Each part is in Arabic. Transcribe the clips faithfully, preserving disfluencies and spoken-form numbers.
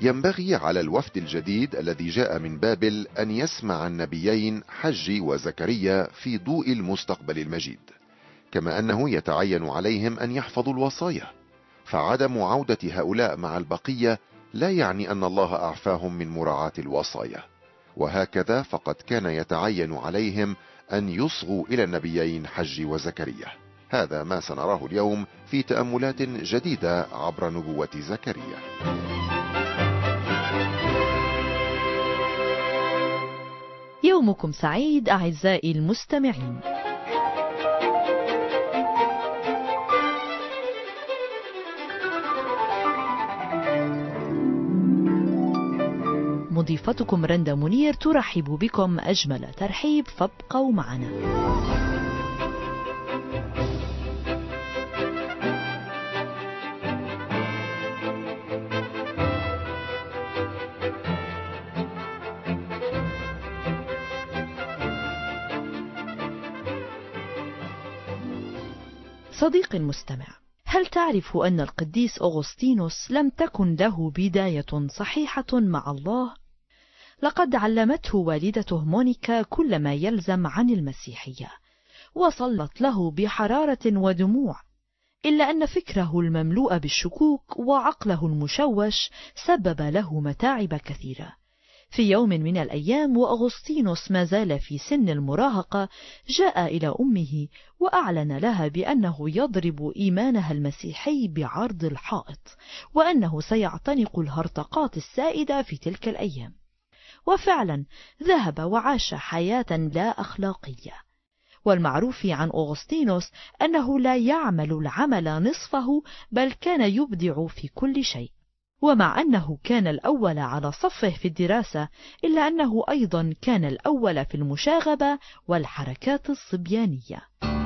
ينبغي على الوفد الجديد الذي جاء من بابل أن يسمع النبيين حج وزكريا في ضوء المستقبل المجيد، كما أنه يتعين عليهم أن يحفظوا الوصايا، فعدم عودة هؤلاء مع البقية لا يعني أن الله أعفاهم من مراعاة الوصايا. وهكذا فقد كان يتعين عليهم أن يصغوا إلى النبيين حج وزكريا. هذا ما سنراه اليوم في تأملات جديدة عبر نبوة زكريا. يومكم سعيد أعزائي المستمعين. مضيفتكم رندا منير ترحب بكم أجمل ترحيب، فابقوا معنا. صديقي المستمع، هل تعرف أن القديس أغسطينوس لم تكن له بداية صحيحة مع الله؟ لقد علمته والدته مونيكا كل ما يلزم عن المسيحية، وصلت له بحرارة ودموع، إلا أن فكره المملوء بالشكوك وعقله المشوش سبب له متاعب كثيرة. في يوم من الأيام وأغسطينوس ما زال في سن المراهقة، جاء إلى أمه وأعلن لها بأنه يضرب إيمانها المسيحي بعرض الحائط، وأنه سيعتنق الهرطقات السائدة في تلك الأيام. وفعلا ذهب وعاش حياة لا أخلاقية. والمعروف عن أغسطينوس أنه لا يعمل العمل نصفه، بل كان يبدع في كل شيء. ومع أنه كان الأول على صفه في الدراسة، إلا أنه أيضا كان الأول في المشاغبة والحركات الصبيانية.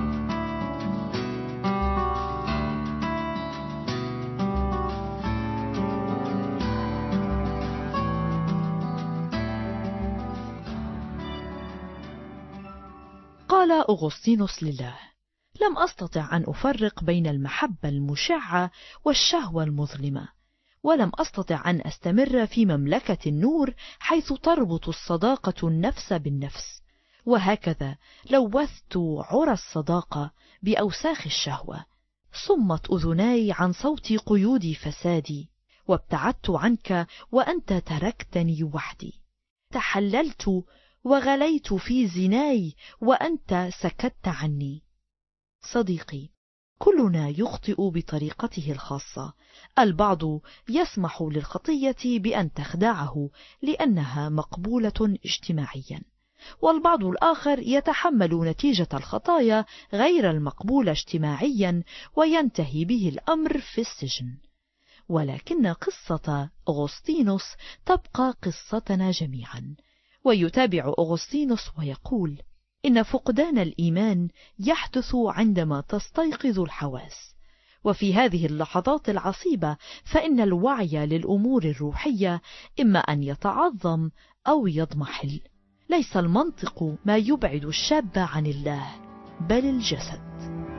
قال أغسطينوس لله: لم أستطع أن أفرق بين المحبة المشعة والشهوة المظلمة، ولم أستطع أن أستمر في مملكة النور حيث تربط الصداقة النفس بالنفس، وهكذا لوثت عرى الصداقة بأوساخ الشهوة. صمت أذناي عن صوت قيود فسادي، وابتعدت عنك وأنت تركتني وحدي. تحللت وغليت في زناي وأنت سكت عني. صديقي، كلنا يخطئ بطريقته الخاصة. البعض يسمح للخطية بأن تخدعه لأنها مقبولة اجتماعيا، والبعض الآخر يتحمل نتيجة الخطايا غير المقبولة اجتماعيا وينتهي به الأمر في السجن. ولكن قصة أغسطينوس تبقى قصتنا جميعا. ويتابع أغسطينوس ويقول: إن فقدان الإيمان يحدث عندما تستيقظ الحواس، وفي هذه اللحظات العصيبة فإن الوعي للأمور الروحية إما أن يتعظم أو يضمحل. ليس المنطق ما يبعد الشاب عن الله، بل الجسد.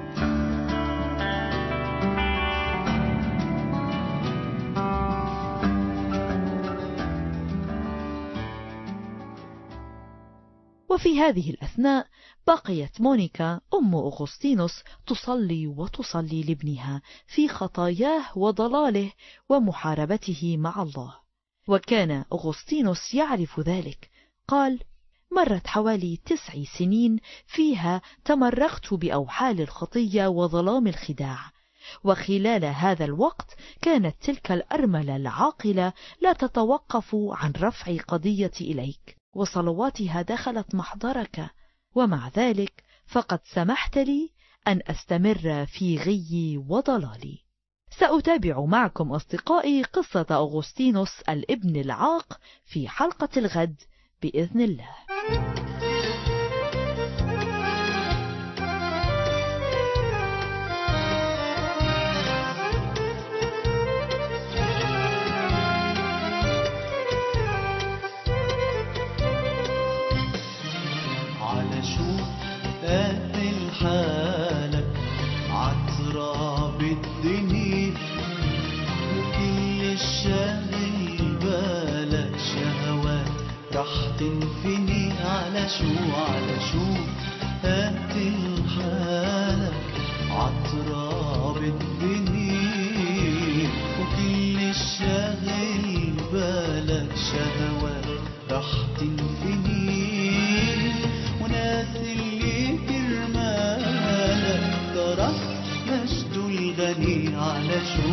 وفي هذه الأثناء بقيت مونيكا أم أغسطينوس تصلي وتصلي لابنها في خطاياه وضلاله ومحاربته مع الله، وكان أغسطينوس يعرف ذلك. قال: مرت حوالي تسع سنين فيها تمرغت بأوحال الخطية وظلام الخداع، وخلال هذا الوقت كانت تلك الأرملة العاقلة لا تتوقف عن رفع قضية إليك، وصلواتها دخلت محضرك، ومع ذلك فقد سمحت لي أن أستمر في غيي وضلالي. سأتابع معكم أصدقائي قصة أغسطينوس الابن العاق في حلقة الغد بإذن الله. قاتل حالك عتراب الدنيا، وكل الشاغل شو على شو هات الحالة عطرة بالدنيا وكل الشاغل بالك شهوات رح تنفني وناس اللي كرمالك ترك مجد الغني على شو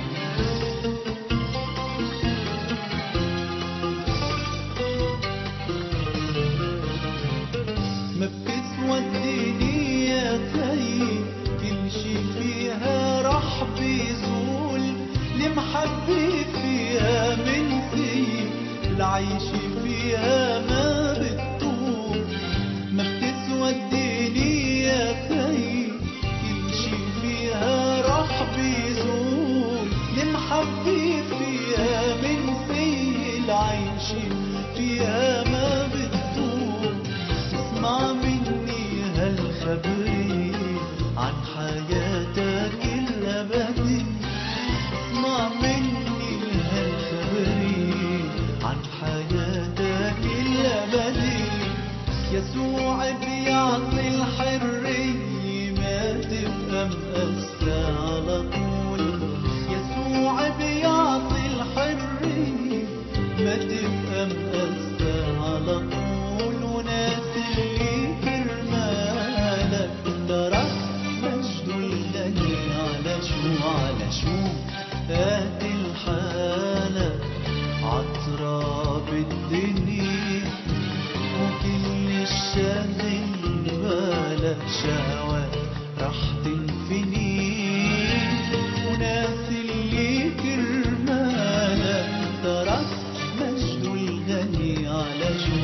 ما بتسوى الدنيا طيب كل شي فيها رح بيزول المحبة فيها من سيب العيش فيها ما بتطول ما بتسوى الدنيا طيب كل شي فيها رح بيزول المحبة فيها من سيب العيش فيها ما بتطول اسمع مني هالخبري عن حياتك الأبدية اسمع مني هالخبري عن حياتك الأبدية يسوع بيعطي الحرية ما تبقى مقسى على طول يسوع بيعطي الحرية ما تبقى مقسى على طول وناس اللي كرمالك ترك مجد الغني على شو على شو هات الحالة عطرة بالدنيا وكل الشاغل بالك شهوات رح تنفني وناس اللي كرمالك ترك مجد الغني على شو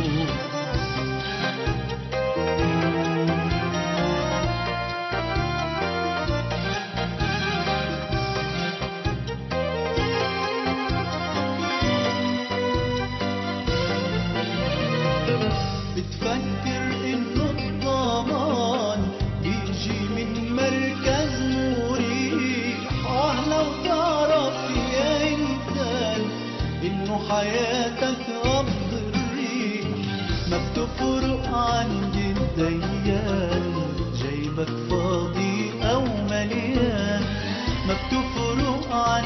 بتفكر انه الضمان بيجي من مركز مريح اه لو تعرف يا انسان انه حياتك قبض الريح ما بتفرق عن الديان جيبك فاضي او مليان ما بتفرق عن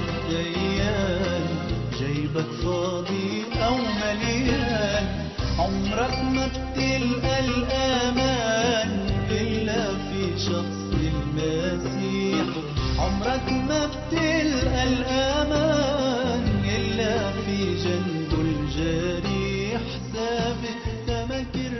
الديان جيبك فاضي او مليان عمرك ما بتلقى الأمان إلا في شخص المسيح عمرك ما بتلقى الأمان إلا في جنبه الجريح ثابت سما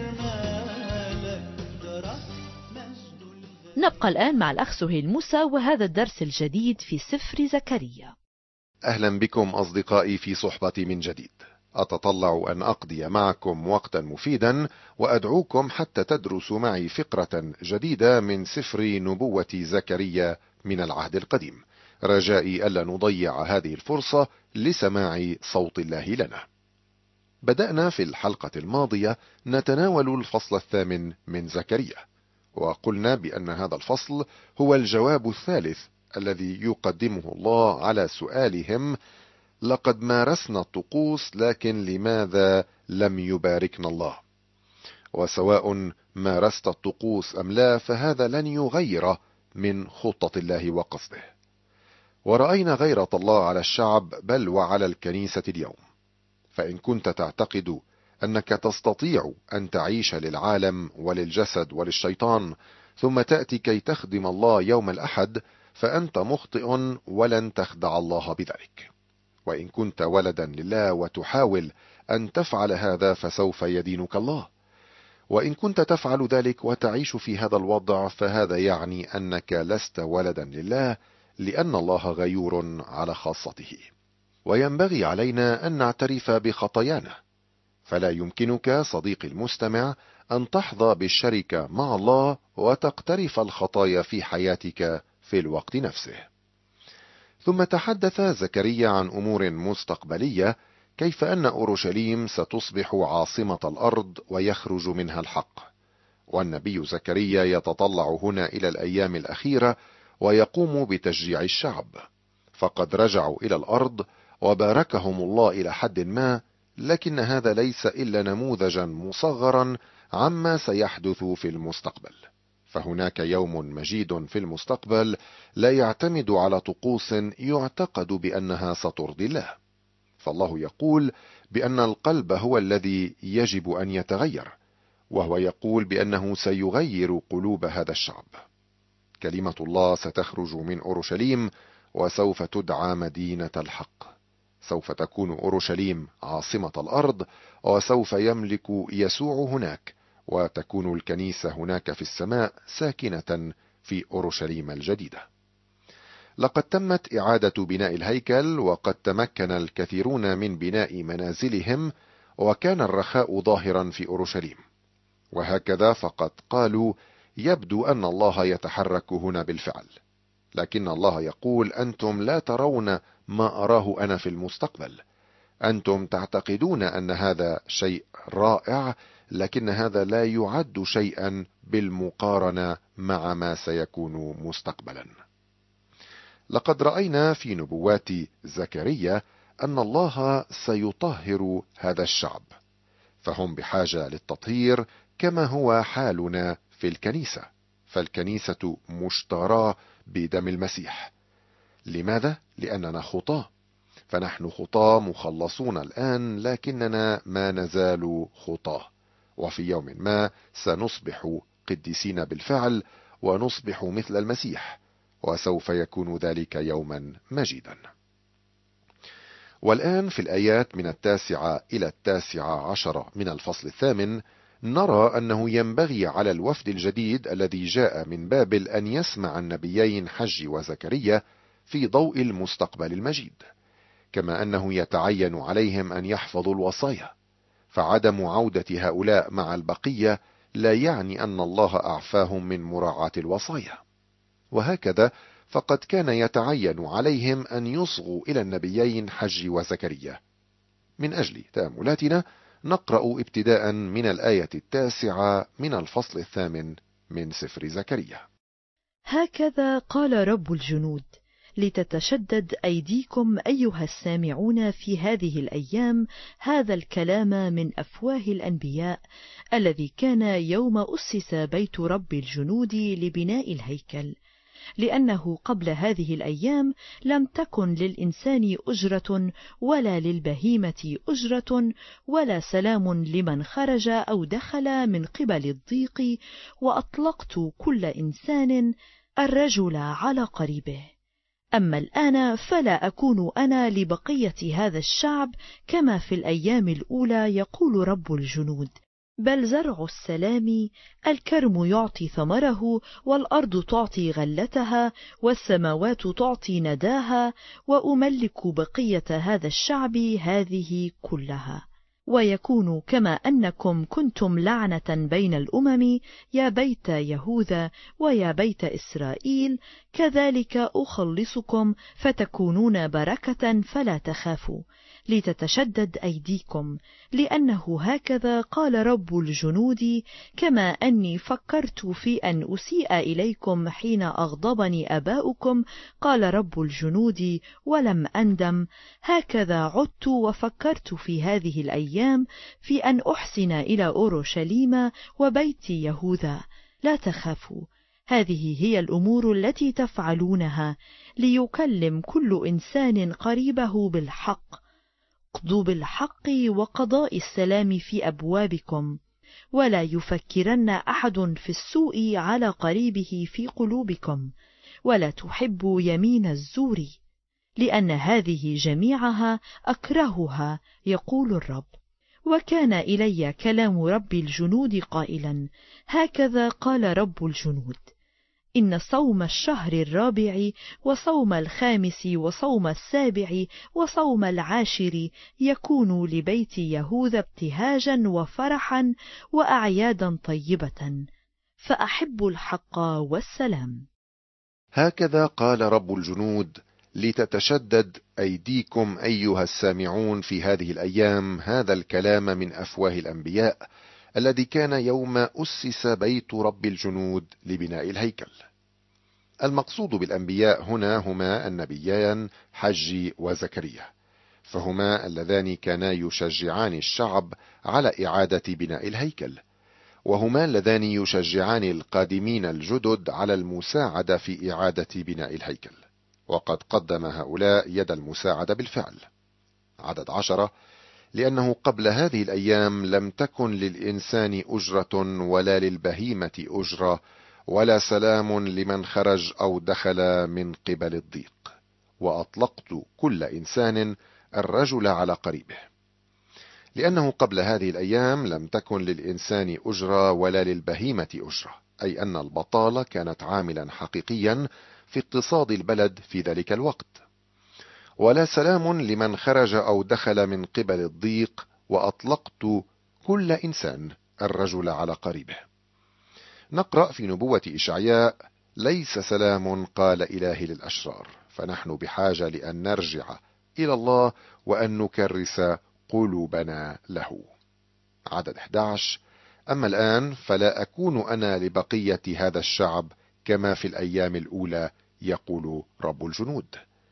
كرمالك ترك مجد الغني. نبقى الآن مع الأخ سهيل موسى وهذا الدرس الجديد في سفر زكريا. أهلا بكم أصدقائي في صحبتي من جديد. أتطلع أن أقضي معكم وقتا مفيدا وأدعوكم حتى تدرسوا معي فقرة جديدة من سفر نبوة زكريا من العهد القديم. رجائي ألا نضيع هذه الفرصة لسماع صوت الله لنا. بدأنا في الحلقة الماضية نتناول الفصل الثامن من زكريا، وقلنا بأن هذا الفصل هو الجواب الثالث الذي يقدمه الله على سؤالهم: لقد مارسنا الطقوس لكن لماذا لم يباركنا الله؟ وسواء مارست الطقوس أم لا فهذا لن يغير من خطة الله وقصده. ورأينا غيرة الله على الشعب بل وعلى الكنيسة اليوم. فإن كنت تعتقد أنك تستطيع أن تعيش للعالم وللجسد وللشيطان ثم تأتي كي تخدم الله يوم الأحد فأنت مخطئ ولن تخدع الله بذلك. وإن كنت ولدا لله وتحاول أن تفعل هذا فسوف يدينك الله. وإن كنت تفعل ذلك وتعيش في هذا الوضع فهذا يعني أنك لست ولدا لله، لأن الله غيور على خاصته. وينبغي علينا أن نعترف بخطايانا. فلا يمكنك صديقي المستمع أن تحظى بالشركة مع الله وتقترف الخطايا في حياتك في الوقت نفسه. ثم تحدث زكريا عن أمور مستقبلية، كيف أن أورشليم ستصبح عاصمة الأرض ويخرج منها الحق. والنبي زكريا يتطلع هنا إلى الأيام الأخيرة ويقوم بتشجيع الشعب، فقد رجعوا إلى الأرض وباركهم الله إلى حد ما، لكن هذا ليس إلا نموذجا مصغرا عما سيحدث في المستقبل. فهناك يوم مجيد في المستقبل لا يعتمد على طقوس يعتقد بأنها سترضي الله. فالله يقول بأن القلب هو الذي يجب أن يتغير، وهو يقول بأنه سيغير قلوب هذا الشعب. كلمة الله ستخرج من أورشليم وسوف تدعى مدينة الحق. سوف تكون أورشليم عاصمة الأرض، وسوف يملك يسوع هناك، وتكون الكنيسة هناك في السماء ساكنة في أورشليم الجديدة. لقد تمت إعادة بناء الهيكل، وقد تمكن الكثيرون من بناء منازلهم، وكان الرخاء ظاهرا في أورشليم. وهكذا فقد قالوا: يبدو أن الله يتحرك هنا بالفعل. لكن الله يقول: أنتم لا ترون ما أراه أنا في المستقبل. أنتم تعتقدون أن هذا شيء رائع، لكن هذا لا يعد شيئا بالمقارنة مع ما سيكون مستقبلا. لقد رأينا في نبوات زكريا أن الله سيطهر هذا الشعب، فهم بحاجة للتطهير كما هو حالنا في الكنيسة. فالكنيسة مشتراه بدم المسيح. لماذا؟ لأننا خطاة. فنحن خطاة مخلصون الآن، لكننا ما نزال خطاة، وفي يوم ما سنصبح قديسين بالفعل، ونصبح مثل المسيح، وسوف يكون ذلك يوما مجيدا. والآن في الآيات من التاسعة إلى التاسعة عشر من الفصل الثامن نرى أنه ينبغي على الوفد الجديد الذي جاء من بابل أن يسمع النبيين حج وزكريا في ضوء المستقبل المجيد، كما أنه يتعين عليهم أن يحفظوا الوصايا. فعدم عودة هؤلاء مع البقية لا يعني أن الله أعفاهم من مراعاة الوصايا. وهكذا فقد كان يتعين عليهم أن يصغوا إلى النبيين حج وزكريا. من أجل تأملاتنا نقرأ ابتداء من الآية التاسعة من الفصل الثامن من سفر زكريا. هكذا قال رب الجنود: لتتشدد أيديكم أيها السامعون في هذه الأيام هذا الكلام من أفواه الأنبياء، الذي كان يوم أسس بيت رب الجنود لبناء الهيكل. لأنه قبل هذه الأيام لم تكن للإنسان أجرة، ولا للبهيمة أجرة، ولا سلام لمن خرج أو دخل من قبل الضيق، وأطلقت كل إنسان الرجل على قريبه. أما الآن فلا أكون أنا لبقية هذا الشعب كما في الأيام الأولى، يقول رب الجنود، بل زرع السلام، الكرم يعطي ثمره، والأرض تعطي غلتها، والسماوات تعطي نداها، وأملك بقية هذا الشعب هذه كلها. ويكون كما أنكم كنتم لعنة بين الأمم يا بيت يهوذا ويا بيت إسرائيل، كذلك أخلصكم فتكونون بركة فلا تخافوا، لتتشدد أيديكم، لأنه هكذا قال رب الجنود، كما أني فكرت في أن أسيء إليكم حين أغضبني أباؤكم، قال رب الجنود، ولم أندم، هكذا عدت وفكرت في هذه الأيام في أن أحسن إلى أورشليم وبيت يهوذا. لا تخافوا، هذه هي الأمور التي تفعلونها، ليكلم كل إنسان قريبه بالحق. اقضوا بالحق وقضاء السلام في أبوابكم، ولا يفكرن أحد في السوء على قريبه في قلوبكم، ولا تحبوا يمين الزور، لأن هذه جميعها أكرهها، يقول الرب. وكان إلي كلام رب الجنود قائلا: هكذا قال رب الجنود، إن صوم الشهر الرابع وصوم الخامس وصوم السابع وصوم العاشر يكون لبيت يهوذا ابتهاجا وفرحا وأعيادا طيبة، فأحب الحق والسلام. هكذا قال رب الجنود: لتتشدد أيديكم أيها السامعون في هذه الأيام هذا الكلام من أفواه الأنبياء، الذي كان يوم أسس بيت رب الجنود لبناء الهيكل. المقصود بالأنبياء هنا هما النبيان حج وزكريا، فهما اللذان كانا يشجعان الشعب على إعادة بناء الهيكل، وهما اللذان يشجعان القادمين الجدد على المساعدة في إعادة بناء الهيكل، وقد قدم هؤلاء يد المساعدة بالفعل. عدد عشرة: لأنه قبل هذه الأيام لم تكن للإنسان أجرة ولا للبهيمة أجرة ولا سلام لمن خرج أو دخل من قبل الضيق، وأطلقت كل إنسان الرجل على قريبه. لأنه قبل هذه الأيام لم تكن للإنسان أجرة ولا للبهيمة أجرة، أي أن البطالة كانت عاملا حقيقيا في اقتصاد البلد في ذلك الوقت، ولا سلام لمن خرج أو دخل من قبل الضيق، وأطلقت كل إنسان الرجل على قريبه. نقرأ في نبوة إشعياء: ليس سلام قال إلهي للأشرار، فنحن بحاجة لأن نرجع إلى الله وأن نكرس قلوبنا له. عدد أحد عشر: أما الآن فلا أكون أنا لبقية هذا الشعب كما في الأيام الأولى، يقول رب الجنود.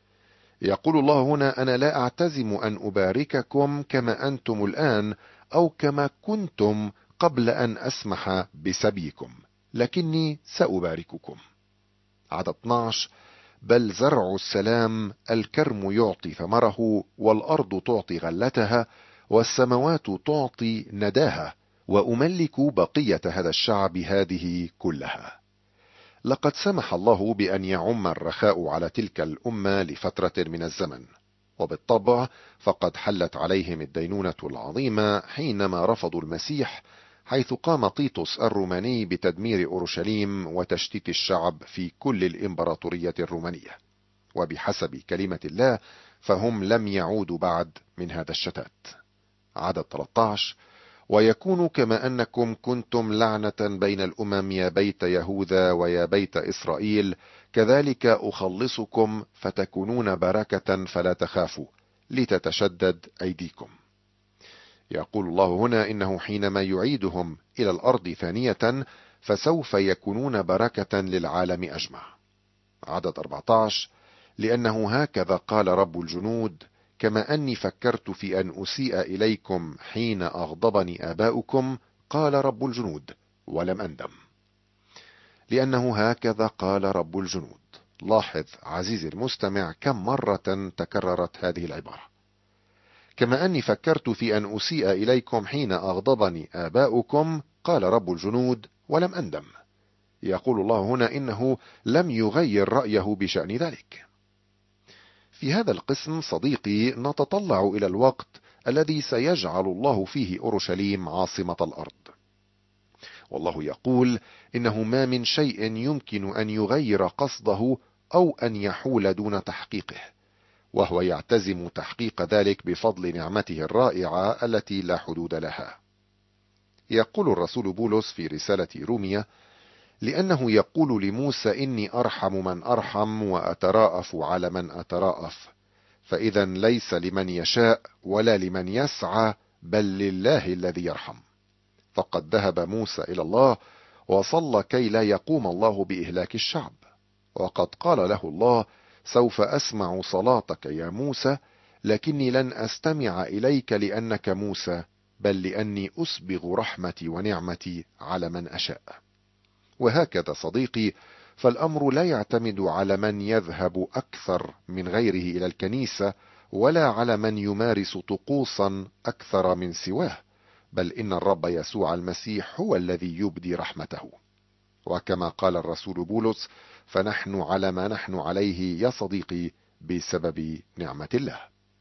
يقول الله هنا: أنا لا أعتزم أن أبارككم كما أنتم الآن أو كما كنتم قبل أن أسمح بسبيكم، لكني سأبارككم. عدد اثني عشر: بل زرع السلام الكرم يعطي ثمره، والأرض تعطي غلتها، والسماوات تعطي نداها، وأملك بقية هذا الشعب هذه كلها. لقد سمح الله بأن يعم الرخاء على تلك الأمة لفترة من الزمن، وبالطبع فقد حلت عليهم الدينونة العظيمة حينما رفضوا المسيح، حيث قام تيتوس الروماني بتدمير أورشليم وتشتيت الشعب في كل الإمبراطورية الرومانية. وبحسب كلمة الله فهم لم يعودوا بعد من هذا الشتات. عدد ثلاثة عشر: ويكون كما أنكم كنتم لعنة بين الأمم يا بيت يهوذا ويا بيت إسرائيل، كذلك أخلصكم فتكونون بركة فلا تخافوا، لتتشدد أيديكم. يقول الله هنا إنه حينما يعيدهم إلى الأرض ثانية فسوف يكونون بركة للعالم أجمع. عدد أربعة عشر: لأنه هكذا قال رب الجنود: كما أني فكرت في أن أسيء إليكم حين أغضبني آباؤكم، قال رب الجنود، ولم أندم. لأنه هكذا قال رب الجنود. لاحظ عزيزي المستمع كم مرة تكررت هذه العبارة: كما أني فكرت في أن أسيء إليكم حين أغضبني آباؤكم، قال رب الجنود، ولم أندم. يقول الله هنا إنه لم يغير رأيه بشأن ذلك. في هذا القسم صديقي نتطلع إلى الوقت الذي سيجعل الله فيه أورشليم عاصمة الأرض. والله يقول إنه ما من شيء يمكن أن يغير قصده أو أن يحول دون تحقيقه، وهو يعتزم تحقيق ذلك بفضل نعمته الرائعة التي لا حدود لها. يقول الرسول بولس في رسالة رومية: لأنه يقول لموسى إني أرحم من أرحم وأتراءف على من أتراءف، فإذا ليس لمن يشاء ولا لمن يسعى، بل لله الذي يرحم. فقد ذهب موسى إلى الله وصلى كي لا يقوم الله بإهلاك الشعب، وقد قال له الله: سوف أسمع صلاتك يا موسى، لكني لن أستمع إليك لأنك موسى، بل لأني أسبغ رحمتي ونعمتي على من أشاء. وهكذا صديقي، فالأمر لا يعتمد على من يذهب أكثر من غيره إلى الكنيسة، ولا على من يمارس طقوسا أكثر من سواه، بل إن الرب يسوع المسيح هو الذي يبدي رحمته. وكما قال الرسول بولس: فنحن على ما نحن عليه يا صديقي بسبب نعمة الله.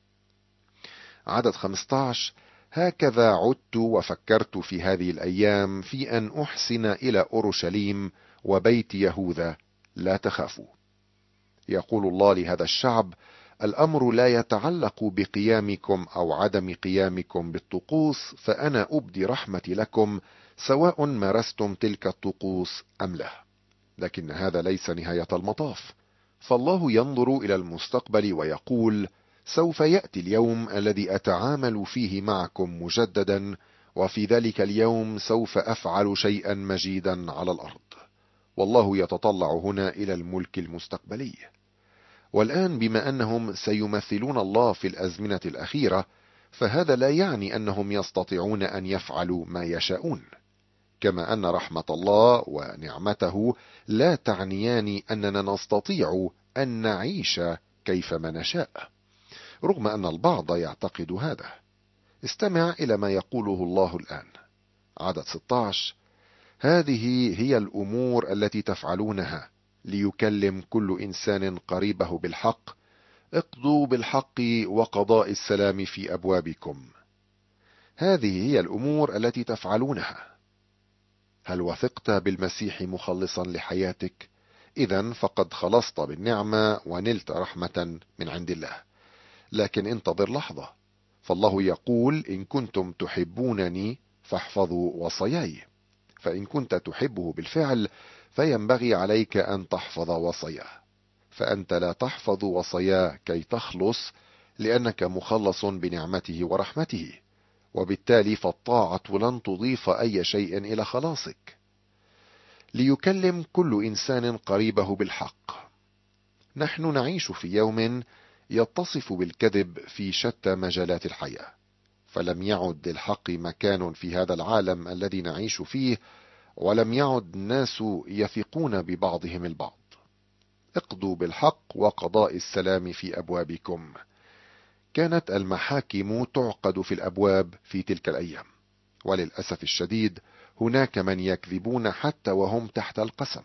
عدد خمسة عشر: هكذا عدت وفكرت في هذه الأيام في أن أحسن إلى أورشليم وبيت يهوذا، لا تخافوا. يقول الله لهذا الشعب: الأمر لا يتعلق بقيامكم أو عدم قيامكم بالطقوس، فأنا أبدي رحمتي لكم سواء مارستم تلك الطقوس أم لا. لكن هذا ليس نهاية المطاف، فالله ينظر إلى المستقبل ويقول: سوف يأتي اليوم الذي أتعامل فيه معكم مجددا، وفي ذلك اليوم سوف أفعل شيئا مجيدا على الأرض. والله يتطلع هنا إلى الملك المستقبلي. والآن بما أنهم سيمثلون الله في الأزمنة الأخيرة، فهذا لا يعني أنهم يستطيعون أن يفعلوا ما يشاءون، كما أن رحمة الله ونعمته لا تعنيان أننا نستطيع أن نعيش كيفما نشاء، رغم أن البعض يعتقد هذا. استمع إلى ما يقوله الله الآن. عدد ستة عشر: هذه هي الأمور التي تفعلونها ليكلم كل إنسان قريبه بالحق، اقضوا بالحق وقضاء السلام في أبوابكم. هذه هي الأمور التي تفعلونها. هل وثقت بالمسيح مخلصا لحياتك؟ إذن فقد خلصت بالنعمة ونلت رحمة من عند الله. لكن انتظر لحظة، فالله يقول: إن كنتم تحبونني فاحفظوا وصاياي. فإن كنت تحبه بالفعل فينبغي عليك أن تحفظ وصاياه، فأنت لا تحفظ وصاياه كي تخلص، لأنك مخلص بنعمته ورحمته، وبالتالي فالطاعة لن تضيف أي شيء إلى خلاصك. ليكلم كل إنسان قريبه بالحق. نحن نعيش في يوم يتصف بالكذب في شتى مجالات الحياة، فلم يعد للحق مكان في هذا العالم الذي نعيش فيه، ولم يعد الناس يثقون ببعضهم البعض. اقضوا بالحق وقضاء السلام في أبوابكم. كانت المحاكم تعقد في الأبواب في تلك الأيام، وللأسف الشديد هناك من يكذبون حتى وهم تحت القسم.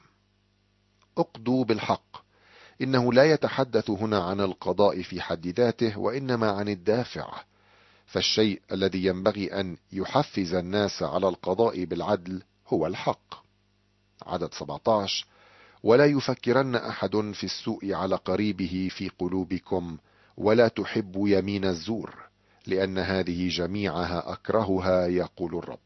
اقضوا بالحق. إنه لا يتحدث هنا عن القضاء في حد ذاته، وإنما عن الدافع، فالشيء الذي ينبغي أن يحفز الناس على القضاء بالعدل هو الحق. عدد سبعة عشر: ولا يفكرن أحد في السوء على قريبه في قلوبكم، ولا تحب يمين الزور، لأن هذه جميعها أكرهها يقول الرب.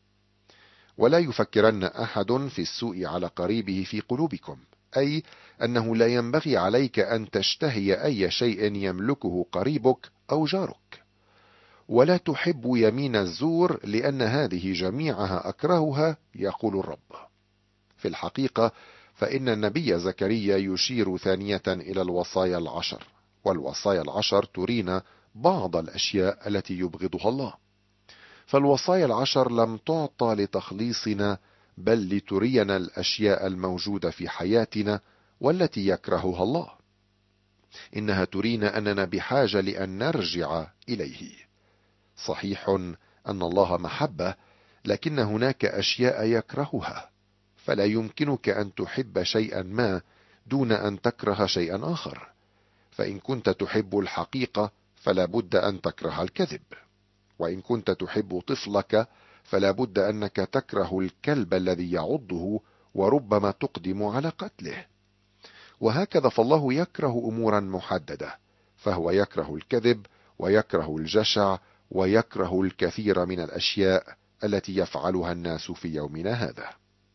ولا يفكرن أحد في السوء على قريبه في قلوبكم، أي أنه لا ينبغي عليك أن تشتهي أي شيء يملكه قريبك أو جارك. ولا تحب يمين الزور، لأن هذه جميعها أكرهها يقول الرب. في الحقيقة فإن النبي زكريا يشير ثانية إلى الوصايا العشر، والوصايا العشر ترينا بعض الأشياء التي يبغضها الله. فالوصايا العشر لم تعطى لتخليصنا، بل لترينا الأشياء الموجودة في حياتنا والتي يكرهها الله. إنها ترينا أننا بحاجة لأن نرجع إليه. صحيح أن الله محبة، لكن هناك أشياء يكرهها، فلا يمكنك أن تحب شيئا ما دون أن تكره شيئا آخر. فإن كنت تحب الحقيقة فلا بد أن تكره الكذب، وإن كنت تحب طفلك فلا بد أنك تكره الكلب الذي يعضه وربما تقدم على قتله. وهكذا فالله يكره أمورا محددة، فهو يكره الكذب ويكره الجشع ويكره الكثير من الأشياء التي يفعلها الناس في يومنا هذا.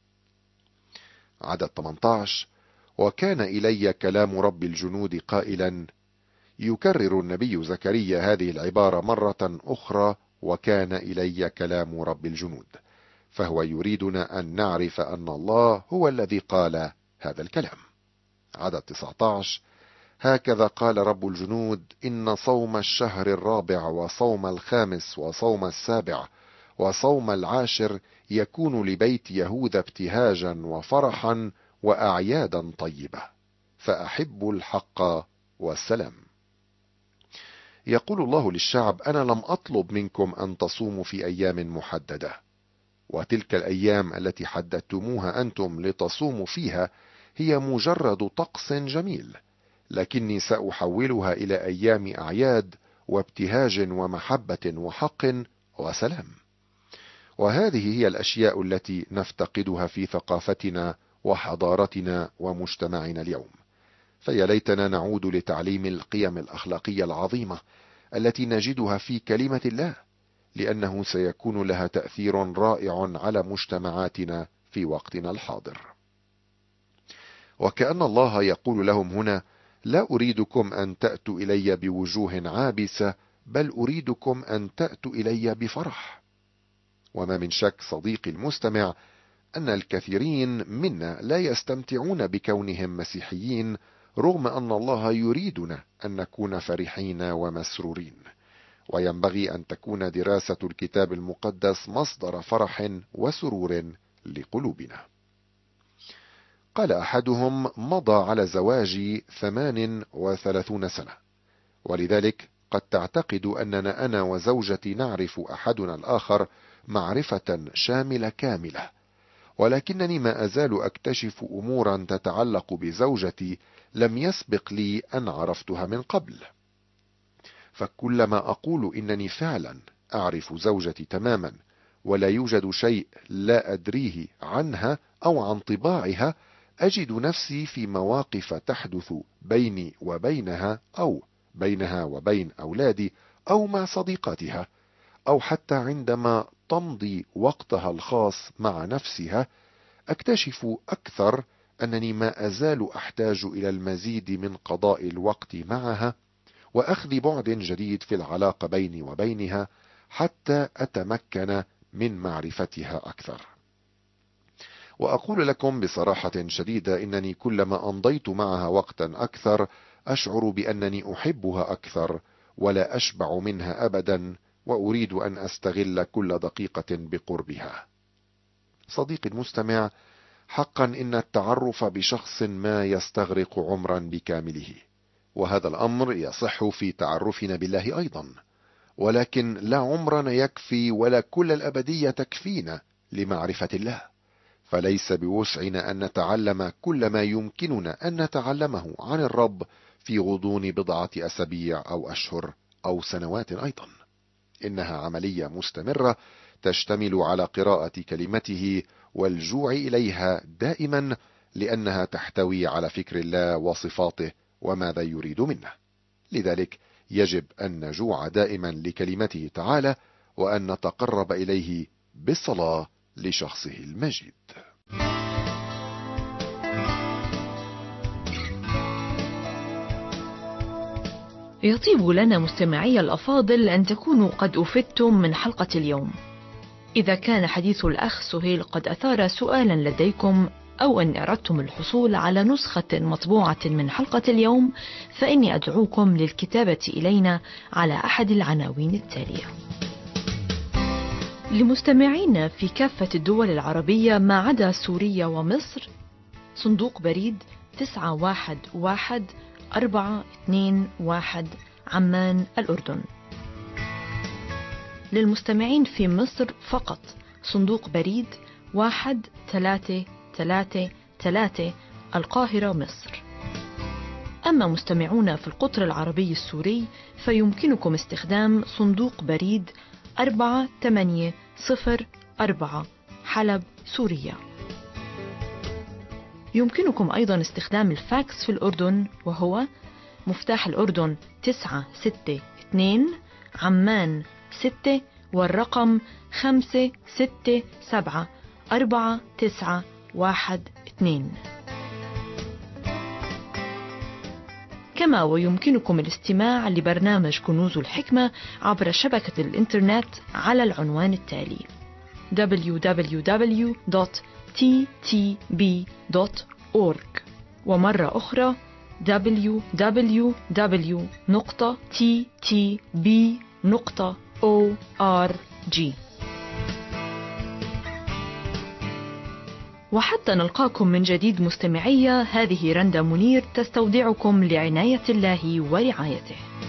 عدد ثمانية عشر: وكان إلي كلام رب الجنود قائلا. يكرر النبي زكريا هذه العبارة مرة أخرى: وكان إلي كلام رب الجنود، فهو يريدنا أن نعرف أن الله هو الذي قال هذا الكلام. عدد تسعة عشر: هكذا قال رب الجنود: إن صوم الشهر الرابع وصوم الخامس وصوم السابع وصوم العاشر يكون لبيت يهوذا ابتهاجا وفرحا وأعيادا طيبة، فأحب الحق والسلام. يقول الله للشعب: أنا لم أطلب منكم أن تصوموا في أيام محددة، وتلك الأيام التي حددتموها أنتم لتصوموا فيها هي مجرد طقس جميل، لكني سأحولها إلى أيام أعياد وابتهاج ومحبة وحق وسلام. وهذه هي الأشياء التي نفتقدها في ثقافتنا وحضارتنا ومجتمعنا اليوم. فيا ليتنا نعود لتعليم القيم الأخلاقية العظيمة التي نجدها في كلمة الله، لأنه سيكون لها تأثير رائع على مجتمعاتنا في وقتنا الحاضر. وكأن الله يقول لهم هنا: لا أريدكم أن تأتوا إلي بوجوه عابسة، بل أريدكم أن تأتوا إلي بفرح. وما من شك صديقي المستمع أن الكثيرين منا لا يستمتعون بكونهم مسيحيين، رغم أن الله يريدنا أن نكون فرحين ومسرورين. وينبغي أن تكون دراسة الكتاب المقدس مصدر فرح وسرور لقلوبنا. قال أحدهم: مضى على زواجي ثمان وثلاثون سنة، ولذلك قد تعتقد أننا أنا وزوجتي نعرف أحدنا الآخر معرفة شاملة كاملة، ولكنني ما أزال أكتشف أمورا تتعلق بزوجتي لم يسبق لي أن عرفتها من قبل. فكلما أقول إنني فعلا أعرف زوجتي تماما ولا يوجد شيء لا أدريه عنها أو عن طباعها، أجد نفسي في مواقف تحدث بيني وبينها أو بينها وبين أولادي أو مع صديقاتها، أو حتى عندما تمضي وقتها الخاص مع نفسها، أكتشف أكثر أنني ما أزال أحتاج إلى المزيد من قضاء الوقت معها وأخذ بعد جديد في العلاقة بيني وبينها حتى أتمكن من معرفتها أكثر. وأقول لكم بصراحة شديدة إنني كلما أمضيت معها وقتا أكثر أشعر بأنني أحبها أكثر ولا أشبع منها أبدا، وأريد أن أستغل كل دقيقة بقربها. صديقي المستمع، حقا إن التعرف بشخص ما يستغرق عمرا بكامله، وهذا الأمر يصح في تعرفنا بالله أيضا، ولكن لا عمرنا يكفي ولا كل الأبدية تكفينا لمعرفة الله، فليس بوسعنا أن نتعلم كل ما يمكننا أن نتعلمه عن الرب في غضون بضعة أسابيع أو أشهر أو سنوات أيضا. إنها عملية مستمرة تشتمل على قراءة كلمته والجوع إليها دائما، لأنها تحتوي على فكر الله وصفاته وماذا يريد منا. لذلك يجب أن نجوع دائما لكلمته تعالى، وأن نتقرب إليه بالصلاة لشخصه المجيد. يطيب لنا مستمعي الأفاضل أن تكونوا قد أفدتم من حلقة اليوم. إذا كان حديث الأخ سهيل قد أثار سؤالا لديكم، أو أن أردتم الحصول على نسخة مطبوعة من حلقة اليوم، فإني أدعوكم للكتابة إلينا على أحد العناوين التالية. لمستمعين في كافة الدول العربية ما عدا سوريا ومصر: صندوق بريد تسعة واحد واحد أربعة اثنين واحد، عمان، الأردن. للمستمعين في مصر فقط: صندوق بريد واحد ثلاثة ثلاثة ثلاثة، القاهرة، مصر. أما مستمعون في القطر العربي السوري فيمكنكم استخدام صندوق بريد أربعة ثمانية صفر أربعة، حلب، سوريا. يمكنكم أيضا استخدام الفاكس في الأردن، وهو مفتاح الأردن تسعة ستة اثنين، عمان ستة، والرقم خمسة ستة سبعة أربعة تسعة واحد اثنين. كما ويمكنكم الاستماع لبرنامج كنوز الحكمة عبر شبكة الإنترنت على العنوان التالي: دبليو دبليو دبليو دوت تي تي بي دوت أورج، ومرة أخرى دبليو دبليو دبليو دوت تي تي بي دوت أورج. وحتى نلقاكم من جديد مستمعية، هذه رندا منير تستودعكم لعناية الله ورعايته.